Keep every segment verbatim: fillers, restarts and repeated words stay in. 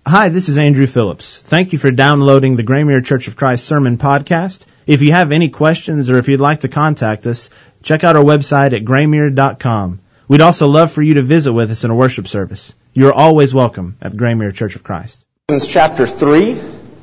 Hi, this is Andrew Phillips. Thank you for downloading the Graymere Church of Christ Sermon Podcast. If you have any questions or if you'd like to contact us, check out our website at graymere dot com. We'd also love for you to visit with us in a worship service. You are always welcome at Graymere Church of Christ. Galatians chapter three.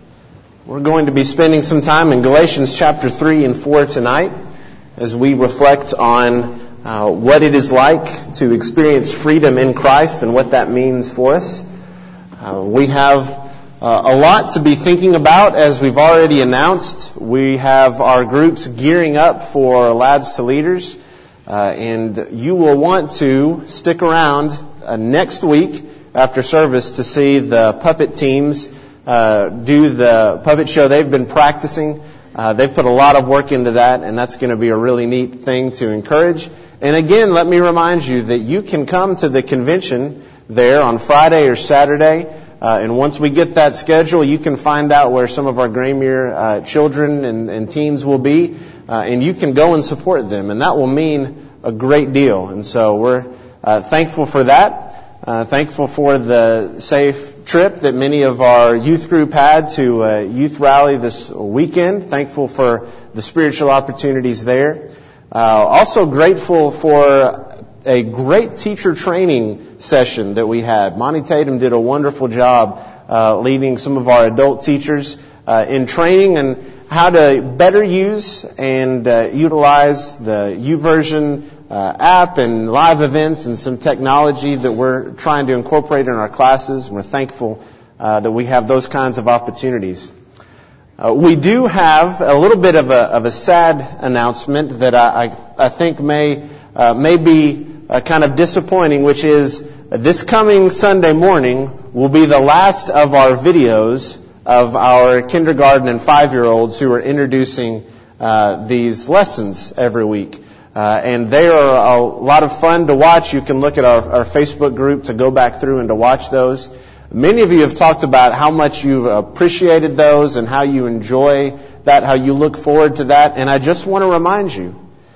We're going to be spending some time in Galatians chapter three and four tonight as we reflect on uh, what it is like to experience freedom in Christ and what that means for us. Uh, we have uh, a lot to be thinking about, as we've already announced. We have our groups gearing up for Lads to Leaders, uh, and you will want to stick around uh, next week after service to see the puppet teams uh, do the puppet show they've been practicing. Uh, they've put a lot of work into that, and that's going to be a really neat thing to encourage. And again, let me remind you that you can come to the convention there on Friday or Saturday. Uh, and once we get that schedule, you can find out where some of our Graymere uh, children and, and teens will be. Uh, and you can go and support them. And that will mean a great deal. And so we're uh, thankful for that. Uh, thankful for the safe trip that many of our youth group had to a youth rally this weekend. Thankful for the spiritual opportunities there. Uh, also grateful for a great teacher training session that we had. Monty Tatum did a wonderful job uh, leading some of our adult teachers uh, in training and how to better use and uh, utilize the YouVersion uh, app and live events and some technology that we're trying to incorporate in our classes. We're thankful uh, that we have those kinds of opportunities. Uh, we do have a little bit of a, of a sad announcement that I, I, I think may uh, may be uh, kind of disappointing, which is uh, this coming Sunday morning will be the last of our videos of our kindergarten and five-year-olds who are introducing uh, these lessons every week. Uh, and they are a lot of fun to watch. You can look at our, our Facebook group to go back through and to watch those. Many of you have talked about how much you've appreciated those and how you enjoy that, how you look forward to that. And I just want to remind you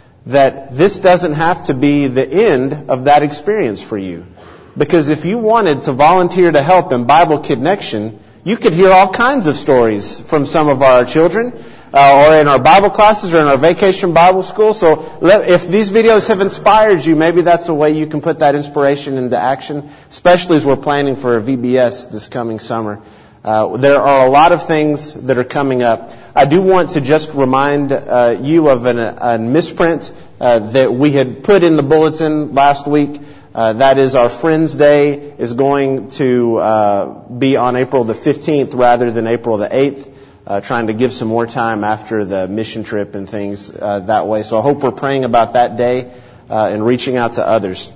that this doesn't have to be the end of that experience for you. Because if you wanted to volunteer to help in Bible Connection, you could hear all kinds of stories from some of our children, uh, or in our Bible classes or in our vacation Bible school. So let, if these videos have inspired you, maybe that's a way you can put that inspiration into action, especially as we're planning for a V B S this coming summer. Uh, there are a lot of things that are coming up. I do want to just remind uh, you of an, a misprint uh, that we had put in the bulletin last week. Uh, that is, our Friends Day is going to uh, be on April the fifteenth rather than April the eighth, uh, trying to give some more time after the mission trip and things uh, that way. So I hope we're praying about that day uh, and reaching out to others.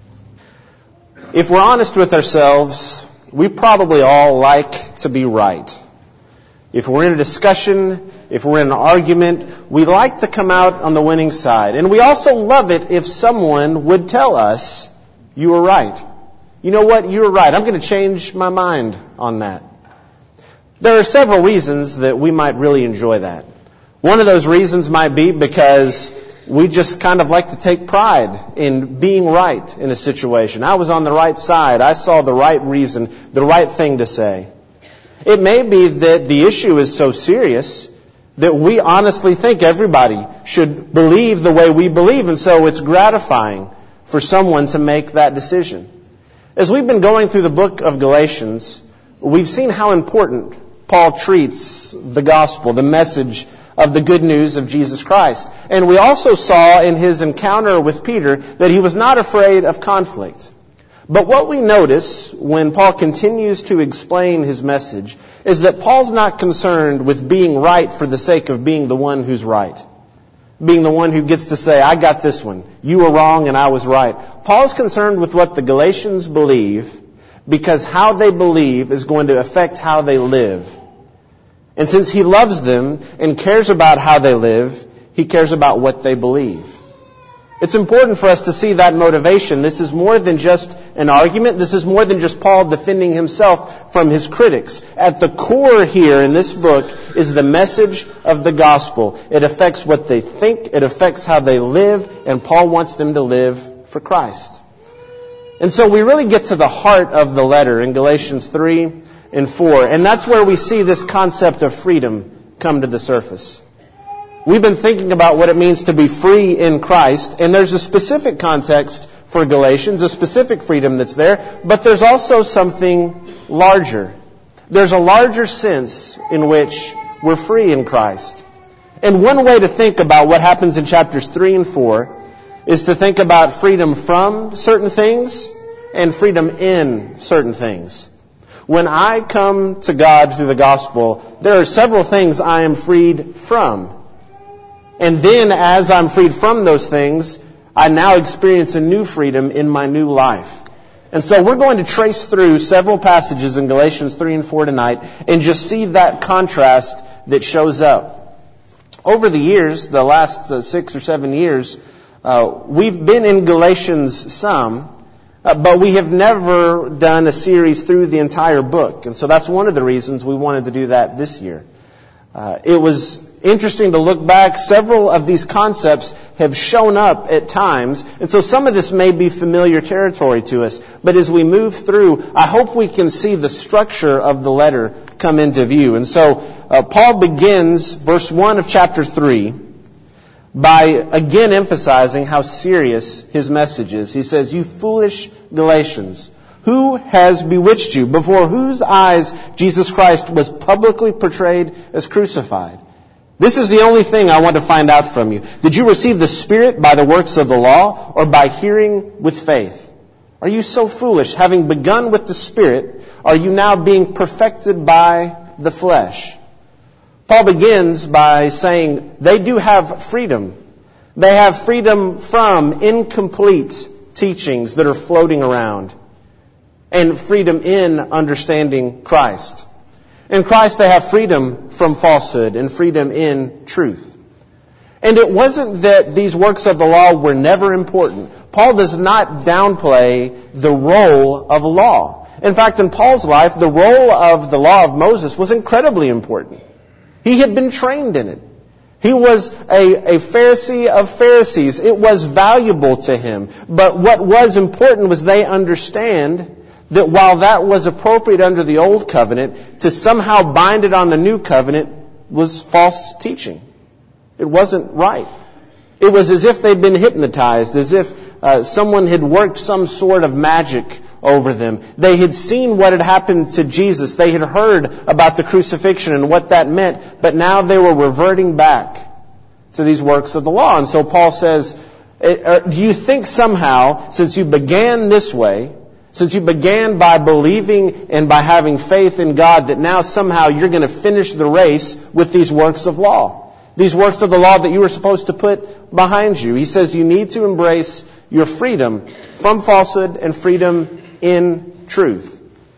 If we're honest with ourselves, we probably all like to be right. If we're in a discussion, if we're in an argument, we like to come out on the winning side. And we also love it if someone would tell us, you were right. You know what? You were right. I'm going to change my mind on that. There are several reasons that we might really enjoy that. One of those reasons might be because we just kind of like to take pride in being right in a situation. I was on the right side. I saw the right reason, the right thing to say. It may be that the issue is so serious that we honestly think everybody should believe the way we believe, and so it's gratifying for someone to make that decision. As we've been going through the book of Galatians, we've seen how important Paul treats the gospel, the message of the good news of Jesus Christ. And we also saw in his encounter with Peter that he was not afraid of conflict. But what we notice when Paul continues to explain his message is that Paul's not concerned with being right for the sake of being the one who's right. Being the one who gets to say, I got this one. You were wrong and I was right. Paul's concerned with what the Galatians believe because how they believe is going to affect how they live. And since he loves them and cares about how they live, he cares about what they believe. It's important for us to see that motivation. This is more than just an argument. This is more than just Paul defending himself from his critics. At the core here in this book is the message of the gospel. It affects what they think. It affects how they live. And Paul wants them to live for Christ. And so we really get to the heart of the letter in Galatians three. and four. And that's where we see this concept of freedom come to the surface. We've been thinking about what it means to be free in Christ, and there's a specific context for Galatians, a specific freedom that's there, but there's also something larger. There's a larger sense in which we're free in Christ. And one way to think about what happens in chapters three and four is to think about freedom from certain things and freedom in certain things. When I come to God through the gospel, there are several things I am freed from. And then as I'm freed from those things, I now experience a new freedom in my new life. And so we're going to trace through several passages in Galatians three and four tonight and just see that contrast that shows up. Over the years, the last uh, six or seven years, uh, we've been in Galatians some, uh, but we have never done a series through the entire book. And so that's one of the reasons we wanted to do that this year. Uh, it was interesting to look back. Several of these concepts have shown up at times, and so some of this may be familiar territory to us. But as we move through, I hope we can see the structure of the letter come into view. And so uh, Paul begins verse one of chapter three by again emphasizing how serious his message is. He says, "You foolish Galatians, who has bewitched you, before whose eyes Jesus Christ was publicly portrayed as crucified? This is the only thing I want to find out from you. Did you receive the Spirit by the works of the law or by hearing with faith? Are you so foolish? Having begun with the Spirit, are you now being perfected by the flesh?" Paul begins by saying they do have freedom. They have freedom from incomplete teachings that are floating around, and freedom in understanding Christ. In Christ they have freedom from falsehood and freedom in truth. And it wasn't that these works of the law were never important. Paul does not downplay the role of law. In fact, in Paul's life, the role of the law of Moses was incredibly important. He had been trained in it. He was a, a Pharisee of Pharisees. It was valuable to him. But what was important was they understand that while that was appropriate under the old covenant, to somehow bind it on the new covenant was false teaching. It wasn't right. It was as if they'd been hypnotized, as if uh, someone had worked some sort of magic over them. They had seen what had happened to Jesus. They had heard about the crucifixion and what that meant, but now they were reverting back to these works of the law. And so Paul says, do you think somehow, since you began this way, since you began by believing and by having faith in God, that now somehow you're going to finish the race with these works of law? These works of the law that you were supposed to put behind you. He says you need to embrace your freedom from falsehood and freedom in truth.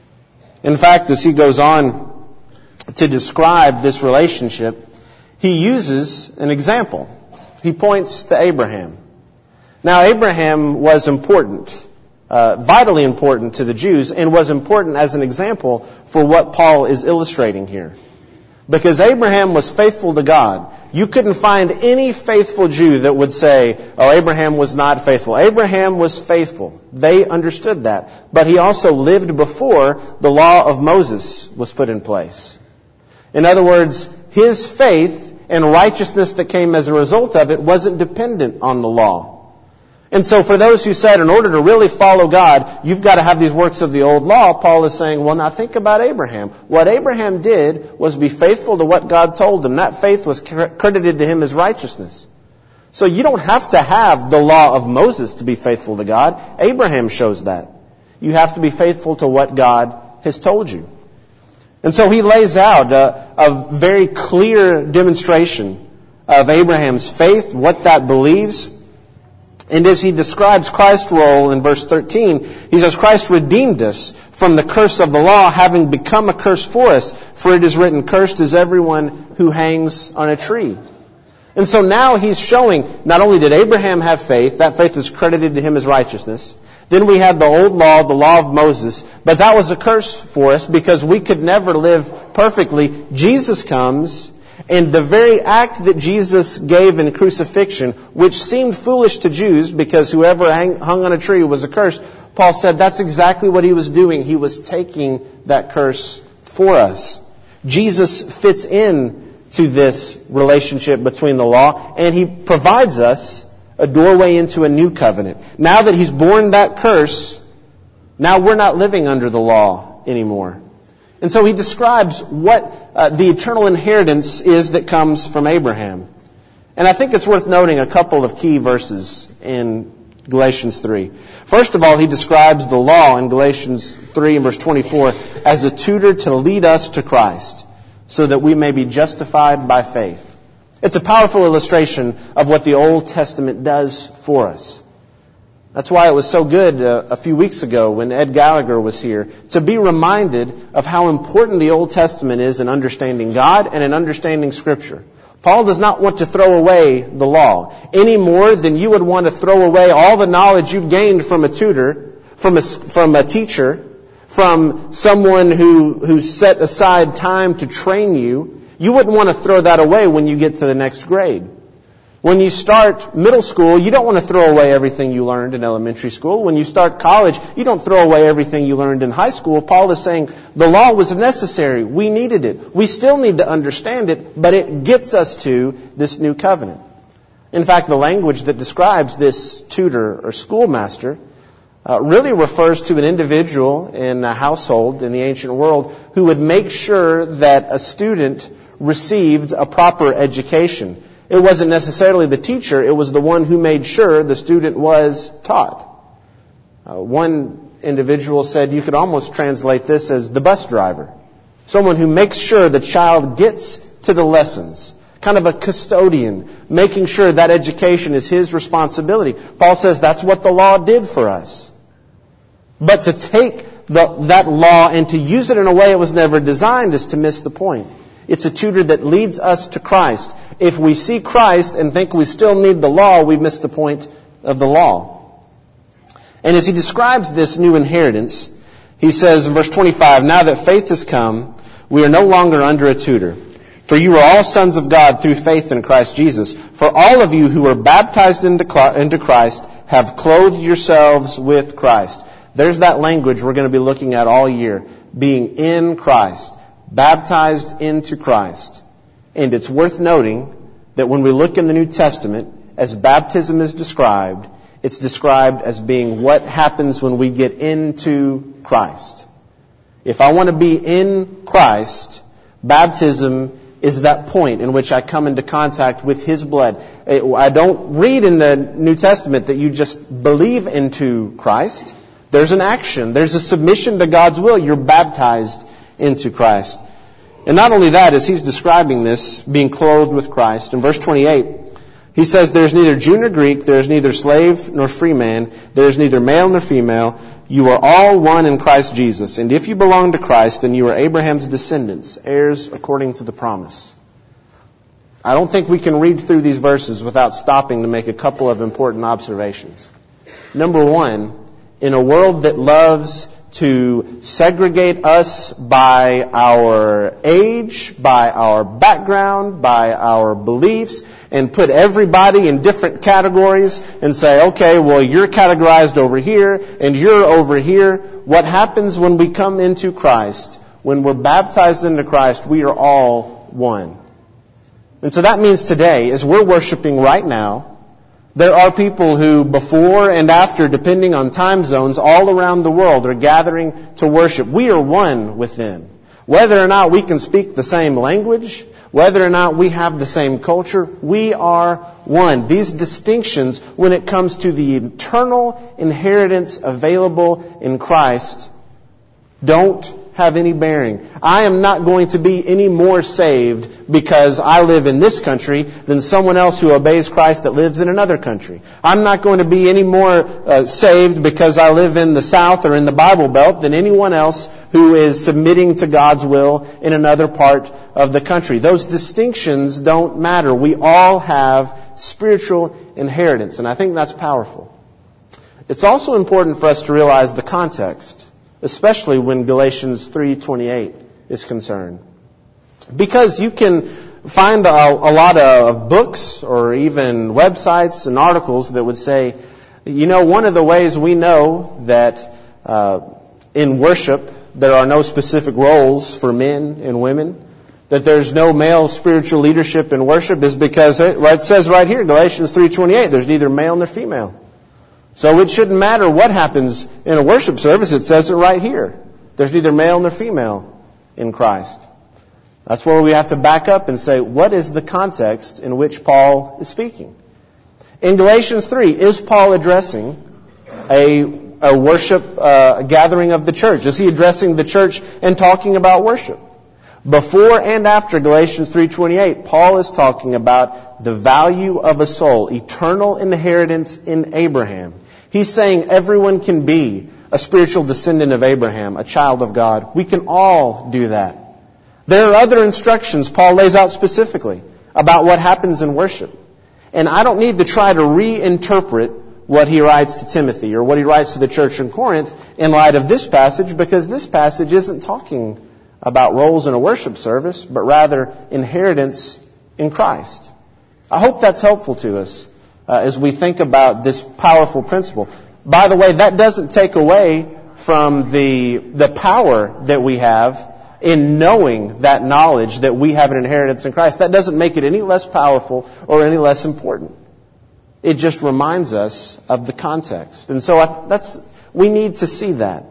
In fact, as he goes on to describe this relationship, he uses an example. He points to Abraham. Now, Abraham was important. Uh, vitally important to the Jews, and was important as an example for what Paul is illustrating here. Because Abraham was faithful to God. You couldn't find any faithful Jew that would say, oh, Abraham was not faithful. Abraham was faithful. They understood that. But he also lived before the law of Moses was put in place. In other words, his faith and righteousness that came as a result of it wasn't dependent on the law. And so for those who said, in order to really follow God, you've got to have these works of the old law, Paul is saying, well, now think about Abraham. What Abraham did was be faithful to what God told him. That faith was credited to him as righteousness. So you don't have to have the law of Moses to be faithful to God. Abraham shows that. You have to be faithful to what God has told you. And so he lays out a, a very clear demonstration of Abraham's faith, what that believes. And as he describes Christ's role in verse thirteen, he says, Christ redeemed us from the curse of the law, having become a curse for us. For it is written, cursed is everyone who hangs on a tree. And so now he's showing, not only did Abraham have faith, that faith was credited to him as righteousness. Then we had the old law, the law of Moses, but that was a curse for us because we could never live perfectly. Jesus comes, and the very act that Jesus gave in crucifixion, which seemed foolish to Jews because whoever hang, hung on a tree was a curse, Paul said that's exactly what he was doing. He was taking that curse for us. Jesus fits in to this relationship between the law, and He provides us a doorway into a new covenant. Now that He's borne that curse, now we're not living under the law anymore. And so He describes what uh, the eternal inheritance is that comes from Abraham. And I think it's worth noting a couple of key verses in Galatians three. First of all, he describes the law in Galatians three and verse twenty-four as a tutor to lead us to Christ so that we may be justified by faith. It's a powerful illustration of what the Old Testament does for us. That's why it was so good uh, a few weeks ago when Ed Gallagher was here to be reminded of how important the Old Testament is in understanding God and in understanding Scripture. Paul does not want to throw away the law any more than you would want to throw away all the knowledge you've gained from a tutor, from a, from a teacher, from someone who, who set aside time to train you. You wouldn't want to throw that away when you get to the next grade. When you start middle school, you don't want to throw away everything you learned in elementary school. When you start college, you don't throw away everything you learned in high school. Paul is saying the law was necessary. We needed it. We still need to understand it, but it gets us to this new covenant. In fact, the language that describes this tutor or schoolmaster uh, really refers to an individual in a household in the ancient world who would make sure that a student received a proper education. It wasn't necessarily the teacher, it was the one who made sure the student was taught. Uh, one individual said you could almost translate this as the bus driver. Someone who makes sure the child gets to the lessons. Kind of a custodian, making sure that education is his responsibility. Paul says that's what the law did for us. But to take the, that law and to use it in a way it was never designed is to miss the point. It's a tutor that leads us to Christ. If we see Christ and think we still need the law, we've missed the point of the law. And as he describes this new inheritance, he says in verse twenty-five, now that faith has come, we are no longer under a tutor. For you are all sons of God through faith in Christ Jesus. For all of you who are baptized into Christ have clothed yourselves with Christ. There's that language we're going to be looking at all year. Being in Christ. Baptized into Christ. And it's worth noting that when we look in the New Testament, as baptism is described, it's described as being what happens when we get into Christ. If I want to be in Christ, baptism is that point in which I come into contact with His blood. I don't read in the New Testament that you just believe into Christ. There's an action. There's a submission to God's will. You're baptized into Christ. And not only that, as he's describing this, being clothed with Christ, in verse twenty-eight, he says, there is neither Jew nor Greek, there is neither slave nor free man, there is neither male nor female, you are all one in Christ Jesus. And if you belong to Christ, then you are Abraham's descendants, heirs according to the promise. I don't think we can read through these verses without stopping to make a couple of important observations. Number one, in a world that loves to segregate us by our age, by our background, by our beliefs, and put everybody in different categories and say, okay, well, you're categorized over here and you're over here. What happens when we come into Christ? When we're baptized into Christ, we are all one. And so that means today, as we're worshiping right now, there are people who, before and after, depending on time zones, all around the world are gathering to worship. We are one with them. Whether or not we can speak the same language, whether or not we have the same culture, we are one. These distinctions, when it comes to the eternal inheritance available in Christ, don't have any bearing. I am not going to be any more saved because I live in this country than someone else who obeys Christ that lives in another country. I'm not going to be any more uh, saved because I live in the South or in the Bible Belt than anyone else who is submitting to God's will in another part of the country. Those distinctions don't matter. We all have spiritual inheritance, and I think that's powerful. It's also important for us to realize the context, especially when Galatians three twenty-eight is concerned. Because you can find a, a lot of books or even websites and articles that would say, you know, one of the ways we know that uh, in worship there are no specific roles for men and women, that there's no male spiritual leadership in worship, is because it, it says right here, Galatians three twenty-eight, there's neither male nor female. So it shouldn't matter what happens in a worship service. It says it right here. There's neither male nor female in Christ. That's where we have to back up and say, what is the context in which Paul is speaking? In Galatians three, is Paul addressing a, a worship uh, gathering of the church? Is he addressing the church and talking about worship? Before and after Galatians three twenty-eight, Paul is talking about the value of a soul, eternal inheritance in Abraham. He's saying everyone can be a spiritual descendant of Abraham, a child of God. We can all do that. There are other instructions Paul lays out specifically about what happens in worship. And I don't need to try to reinterpret what he writes to Timothy or what he writes to the church in Corinth in light of this passage, because this passage isn't talking about roles in a worship service, but rather inheritance in Christ. I hope that's helpful to us uh, as we think about this powerful principle. By the way, that doesn't take away from the the power that we have in knowing that knowledge that we have an inheritance in Christ. That doesn't make it any less powerful or any less important. It just reminds us of the context. And so I, that's we need to see that,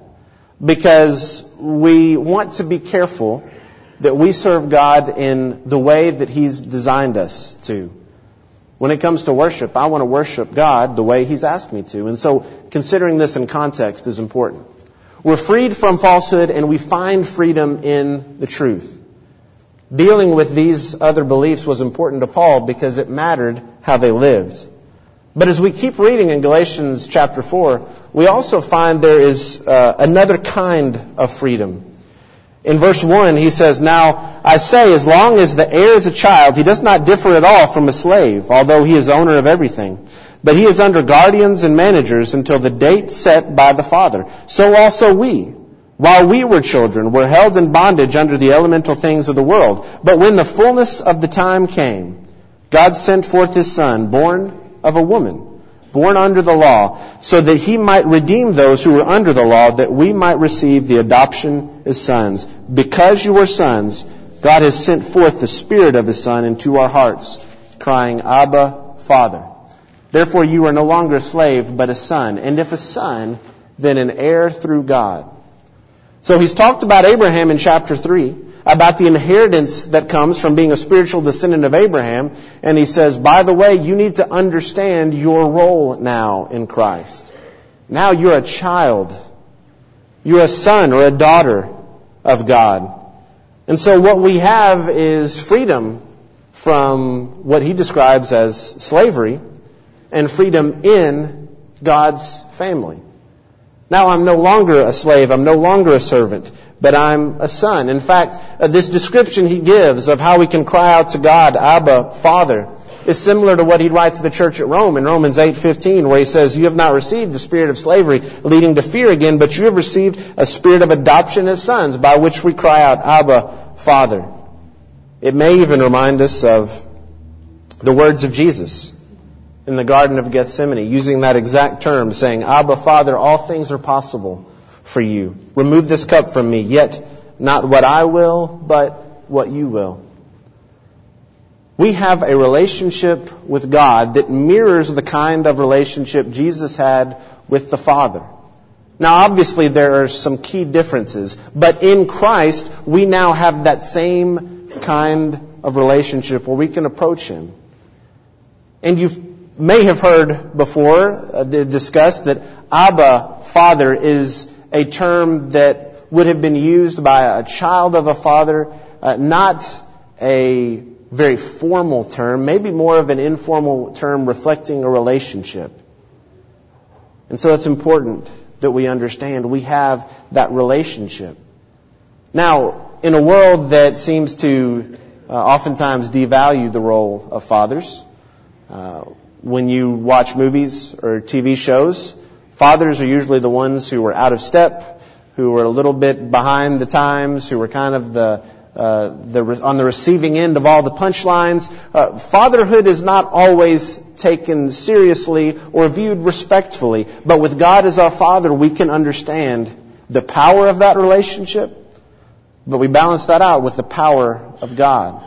because we want to be careful that we serve God in the way that He's designed us to. When it comes to worship, I want to worship God the way He's asked me to. And so considering this in context is important. We're freed from falsehood and we find freedom in the truth. Dealing with these other beliefs was important to Paul because it mattered how they lived. But as we keep reading in Galatians chapter four, we also find there is uh, another kind of freedom. In verse one, he says, "Now I say, as long as the heir is a child, he does not differ at all from a slave, although he is owner of everything. But he is under guardians and managers until the date set by the father. So also we, while we were children, were held in bondage under the elemental things of the world. But when the fullness of the time came, God sent forth His Son, born of a woman, born under the law, so that He might redeem those who were under the law, that we might receive the adoption as sons. Because you are sons, God has sent forth the Spirit of His Son into our hearts, crying, Abba, Father. Therefore you are no longer a slave, but a son. And if a son, then an heir through God." So he's talked about Abraham in chapter three, about the inheritance that comes from being a spiritual descendant of Abraham. And he says, by the way, you need to understand your role now in Christ. Now you're a child. You're a son or a daughter of God. And so what we have is freedom from what he describes as slavery, and freedom in God's family. Now I'm no longer a slave, I'm no longer a servant, but I'm a son. In fact, uh, this description he gives of how we can cry out to God, Abba, Father, is similar to what he'd write to the church at Rome in Romans eight fifteen, where he says, "You have not received the spirit of slavery leading to fear again, but you have received a spirit of adoption as sons, by which we cry out, Abba, Father." It may even remind us of the words of Jesus in the Garden of Gethsemane, using that exact term, saying, "Abba, Father, all things are possible for you. Remove this cup from me, yet not what I will, but what you will." We have a relationship with God that mirrors the kind of relationship Jesus had with the Father. Now, obviously, there are some key differences, but in Christ, we now have that same kind of relationship where we can approach Him. And you've may have heard before uh, discussed that Abba, Father, is a term that would have been used by a child of a father, uh, not a very formal term, maybe more of an informal term reflecting a relationship. And so it's important that we understand we have that relationship. Now, in a world that seems to uh, oftentimes devalue the role of fathers, uh, when you watch movies or T V shows, fathers are usually the ones who are out of step, who are a little bit behind the times, who are kind of the uh, the on the receiving end of all the punchlines. Uh, fatherhood is not always taken seriously or viewed respectfully, but with God as our Father, we can understand the power of that relationship, but we balance that out with the power of God.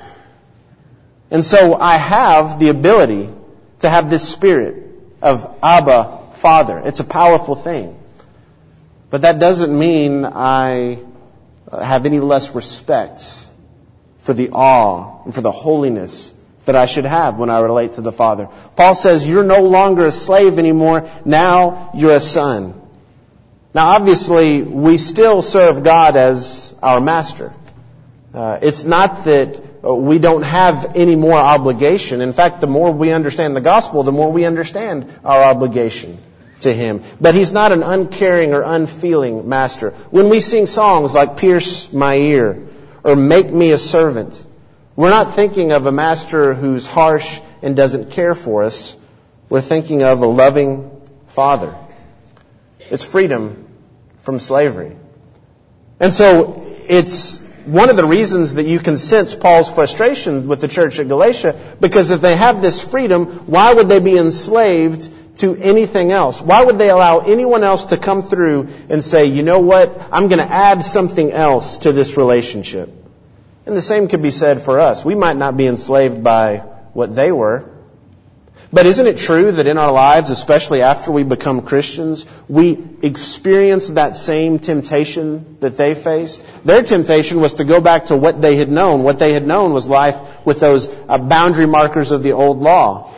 And so I have the ability to have this spirit of Abba, Father. It's a powerful thing. But that doesn't mean I have any less respect for the awe and for the holiness that I should have when I relate to the Father. Paul says, you're no longer a slave anymore. Now you're a son. Now obviously, we still serve God as our master. Uh, it's not that we don't have any more obligation. In fact, the more we understand the gospel, the more we understand our obligation to Him. But He's not an uncaring or unfeeling master. When we sing songs like Pierce My Ear or Make Me a Servant, we're not thinking of a master who's harsh and doesn't care for us. We're thinking of a loving Father. It's freedom from slavery. And so it's one of the reasons that you can sense Paul's frustration with the church at Galatia, because if they have this freedom, why would they be enslaved to anything else? Why would they allow anyone else to come through and say, you know what, I'm going to add something else to this relationship? And the same could be said for us. We might not be enslaved by what they were. But isn't it true that in our lives, especially after we become Christians, we experience that same temptation that they faced? Their temptation was to go back to what they had known. What they had known was life with those uh, boundary markers of the old law.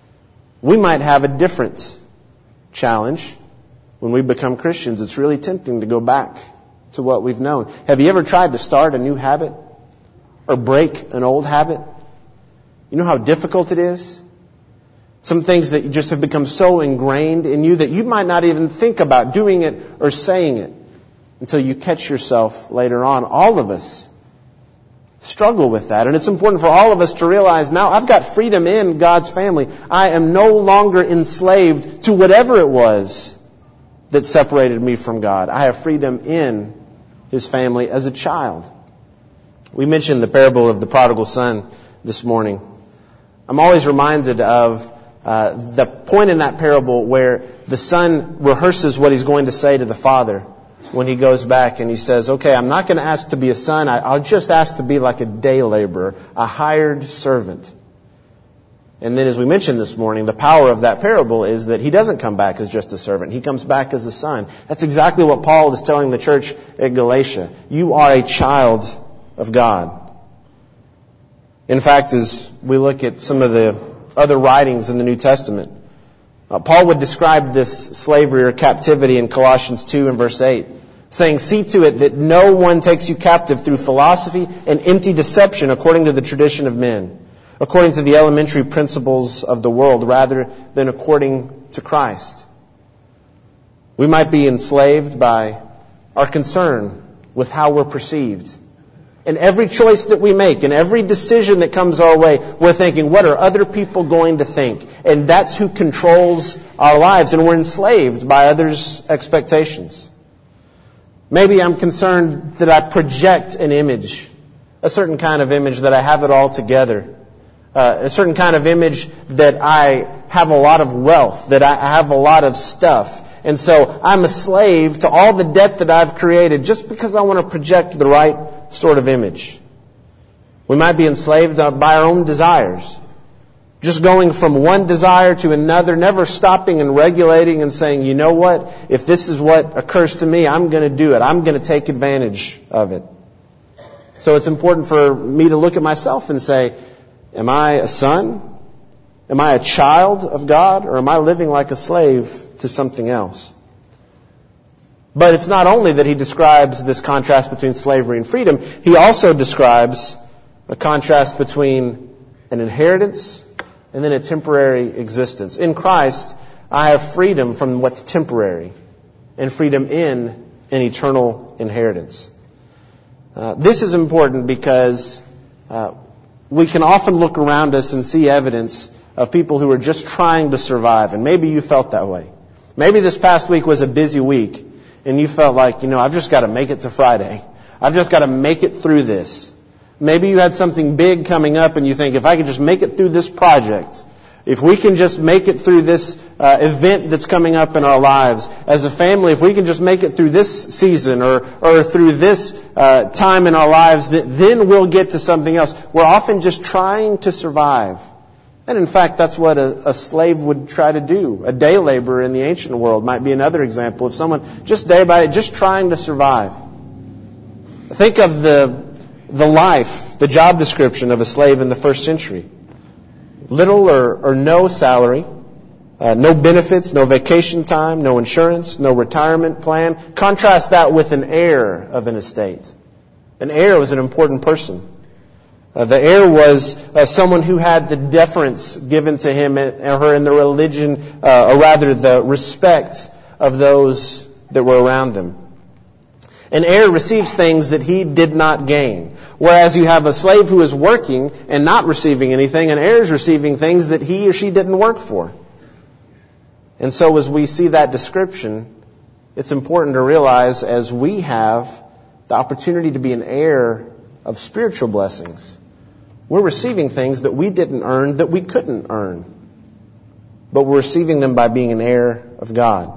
We might have a different challenge when we become Christians. It's really tempting to go back to what we've known. Have you ever tried to start a new habit or break an old habit? You know how difficult it is? Some things that just have become so ingrained in you that you might not even think about doing it or saying it until you catch yourself later on. All of us struggle with that. And it's important for all of us to realize now I've got freedom in God's family. I am no longer enslaved to whatever it was that separated me from God. I have freedom in His family as a child. We mentioned the parable of the prodigal son this morning. I'm always reminded of Uh, the point in that parable where the son rehearses what he's going to say to the father when he goes back and he says, okay, I'm not going to ask to be a son. I, I'll just ask to be like a day laborer, a hired servant. And then as we mentioned this morning, the power of that parable is that he doesn't come back as just a servant. He comes back as a son. That's exactly what Paul is telling the church at Galatia. You are a child of God. In fact, as we look at some of the other writings in the New Testament, uh, Paul would describe this slavery or captivity in Colossians two and verse eight, saying, see to it that no one takes you captive through philosophy and empty deception according to the tradition of men, according to the elementary principles of the world, rather than according to Christ. We might be enslaved by our concern with how we're perceived. And every choice that we make and every decision that comes our way, we're thinking, what are other people going to think? And that's who controls our lives. And we're enslaved by others' expectations. Maybe I'm concerned that I project an image, a certain kind of image that I have it all together. Uh, a certain kind of image that I have a lot of wealth, that I have a lot of stuff. And so I'm a slave to all the debt that I've created just because I want to project the right sort of image. We might be enslaved by our own desires. Just going from one desire to another, never stopping and regulating and saying, you know what? If this is what occurs to me, I'm going to do it. I'm going to take advantage of it. So it's important for me to look at myself and say, am I a son? Am I a child of God? Or am I living like a slave to something else? But it's not only that he describes this contrast between slavery and freedom. He also describes a contrast between an inheritance and then a temporary existence. In Christ, I have freedom from what's temporary and freedom in an eternal inheritance. Uh, this is important because uh, we can often look around us and see evidence of people who are just trying to survive. And maybe you felt that way. Maybe this past week was a busy week and you felt like, you know, I've just got to make it to Friday. I've just got to make it through this. Maybe you had something big coming up and you think, if I could just make it through this project, If we can just make it through this uh, event that's coming up in our lives, as a family, if we can just make it through this season or, or through this uh, time in our lives, then we'll get to something else. We're often just trying to survive. And in fact, that's what a, a slave would try to do. A day laborer in the ancient world might be another example of someone just day by day, just trying to survive. Think of the, the life, the job description of a slave in the first century. Little or, or no salary, uh, no benefits, no vacation time, no insurance, no retirement plan. Contrast that with an heir of an estate. An heir was an important person. Uh, the heir was uh, someone who had the deference given to him or her in the religion, uh, or rather the respect of those that were around them. An heir receives things that he did not gain. Whereas you have a slave who is working and not receiving anything, an heir is receiving things that he or she didn't work for. And so as we see that description, it's important to realize as we have the opportunity to be an heir of spiritual blessings, we're receiving things that we didn't earn, that we couldn't earn. But we're receiving them by being an heir of God.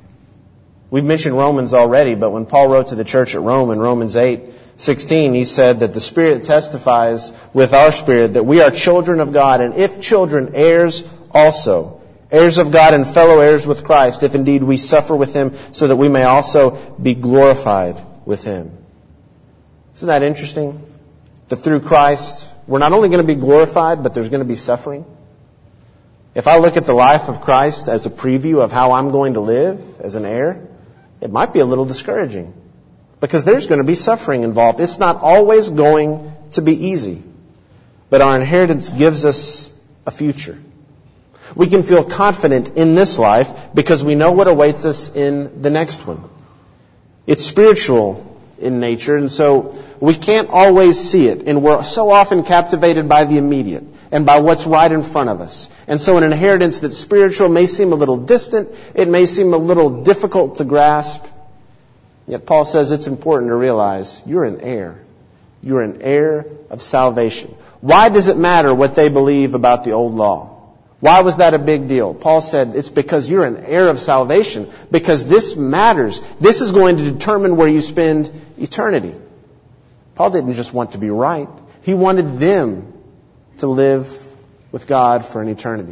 We've mentioned Romans already, but when Paul wrote to the church at Rome in Romans eight sixteen, he said that the Spirit testifies with our spirit that we are children of God, and if children, heirs also, heirs of God and fellow heirs with Christ, if indeed we suffer with Him, so that we may also be glorified with Him. Isn't that interesting? That through Christ, we're not only going to be glorified, but there's going to be suffering. If I look at the life of Christ as a preview of how I'm going to live as an heir, it might be a little discouraging because there's going to be suffering involved. It's not always going to be easy, but our inheritance gives us a future. We can feel confident in this life because we know what awaits us in the next one. It's spiritual in nature, and so we can't always see it, and we're so often captivated by the immediate and by what's right in front of us. And so an inheritance that's spiritual may seem a little distant, it may seem a little difficult to grasp, yet Paul says it's important to realize you're an heir. You're an heir of salvation. Why does it matter what they believe about the old law? Why was that a big deal? Paul said it's because you're an heir of salvation, because this matters. This is going to determine where you spend eternity. Paul didn't just want to be right. He wanted them to live with God for an eternity.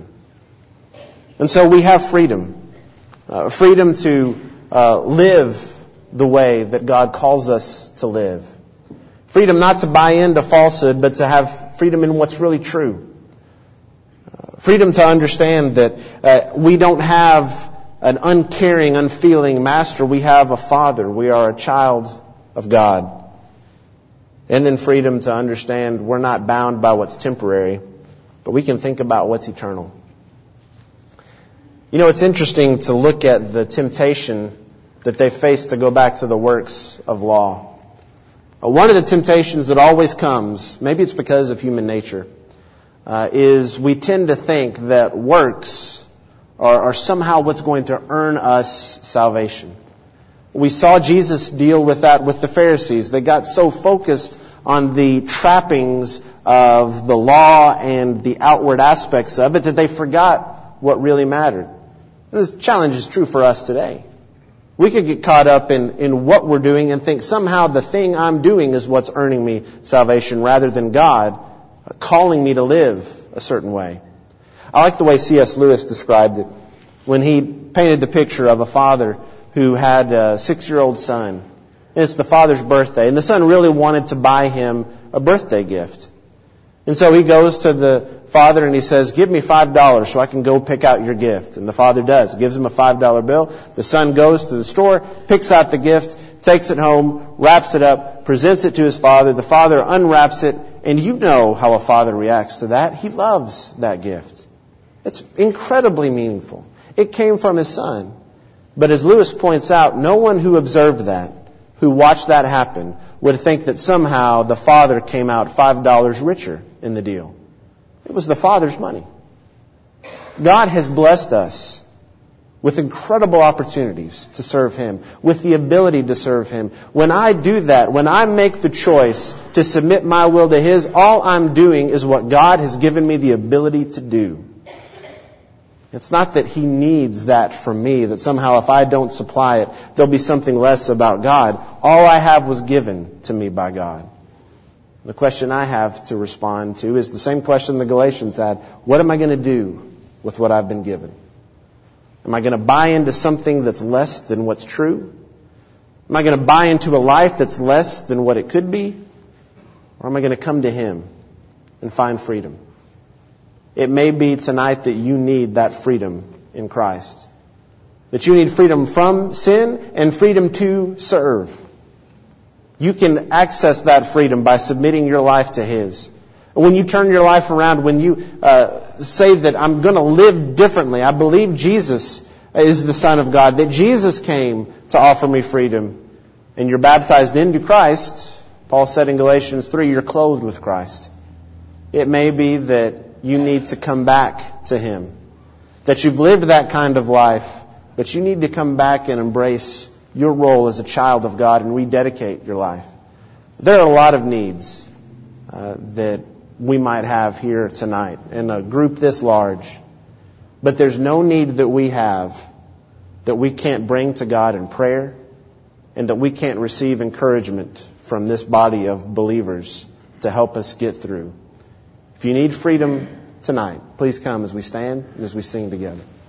And so we have freedom. Uh, freedom to uh, live the way that God calls us to live. Freedom not to buy into falsehood, but to have freedom in what's really true. Uh, freedom to understand that uh, we don't have an uncaring, unfeeling master. We have a Father. We are a child of God. And then freedom to understand we're not bound by what's temporary, but we can think about what's eternal. You know, it's interesting to look at the temptation that they face to go back to the works of law. One of the temptations that always comes, maybe it's because of human nature, uh, is we tend to think that works are, are somehow what's going to earn us salvation. We saw Jesus deal with that with the Pharisees. They got so focused on the trappings of the law and the outward aspects of it that they forgot what really mattered. And this challenge is true for us today. We could get caught up in, in what we're doing and think somehow the thing I'm doing is what's earning me salvation rather than God calling me to live a certain way. I like the way C S Lewis described it when he painted the picture of a father who had a six-year-old son. And it's the father's birthday. And the son really wanted to buy him a birthday gift. And so he goes to the father and he says, give me five dollars so I can go pick out your gift. And the father does. Gives him a five dollar bill. The son goes to the store, picks out the gift, takes it home, wraps it up, presents it to his father. The father unwraps it. And you know how a father reacts to that. He loves that gift. It's incredibly meaningful. It came from his son. But as Lewis points out, no one who observed that, who watched that happen, would think that somehow the father came out five dollars richer in the deal. It was the father's money. God has blessed us with incredible opportunities to serve Him, with the ability to serve Him. When I do that, when I make the choice to submit my will to His, all I'm doing is what God has given me the ability to do. It's not that He needs that from me, that somehow if I don't supply it, there'll be something less about God. All I have was given to me by God. The question I have to respond to is the same question the Galatians had. What am I going to do with what I've been given? Am I going to buy into something that's less than what's true? Am I going to buy into a life that's less than what it could be? Or am I going to come to Him and find freedom? It may be tonight that you need that freedom in Christ. That you need freedom from sin and freedom to serve. You can access that freedom by submitting your life to His. When you turn your life around, when you uh, say that I'm going to live differently, I believe Jesus is the Son of God, that Jesus came to offer me freedom, and you're baptized into Christ, Paul said in Galatians three, you're clothed with Christ. It may be that you need to come back to Him. That you've lived that kind of life, but you need to come back and embrace your role as a child of God and rededicate your life. There are a lot of needs uh, that we might have here tonight in a group this large. But there's no need that we have that we can't bring to God in prayer and that we can't receive encouragement from this body of believers to help us get through. If you need freedom tonight, please come as we stand and as we sing together.